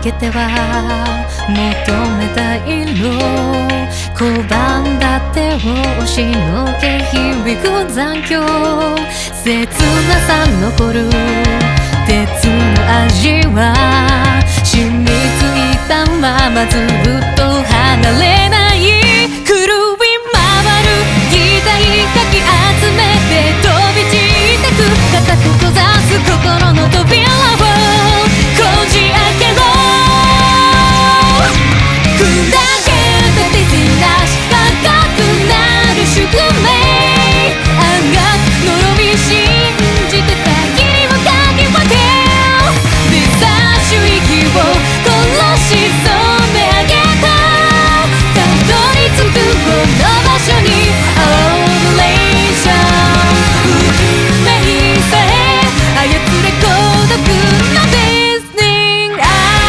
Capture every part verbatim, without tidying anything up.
けては求めた色拒んだ手を押しのけ響く残響切なさ残る鉄の味は染みついたままずっと離れない狂い回る擬態かき集めて飛び散ってく固く閉ざす心の扉をこじ開けろ砕けた手品し高くなる宿命あが呪い信じてた霧をかき分けデザーシュ息を殺し染め上げたたどり着くこの場所にオーレーション運命さえ操れ孤独なディズニー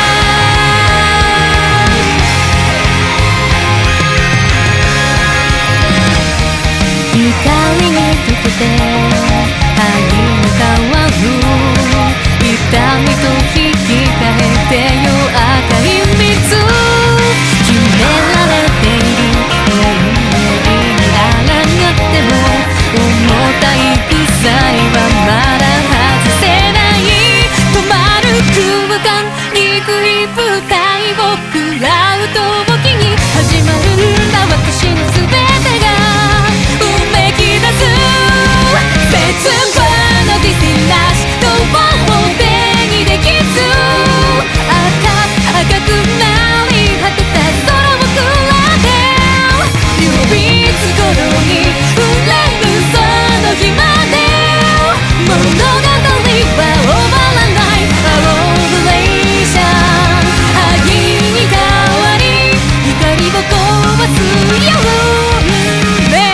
光に溶けて愛に変わる痛みと引き換えてよ赤い水決められている運命に抗っても重たい鎖はまだ外せない止まる空間憎い舞台を食らう時に始まるんだ私の全てがうめき出す別場のディスティナシドアを手にできず赤赤くなり果てた空を比べ指つ頃に触れるその日まで物語は終わらないアローレーション愛に変わり光を壊すよ運命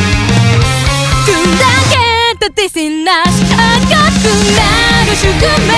ディスティナシ赤くなる宿命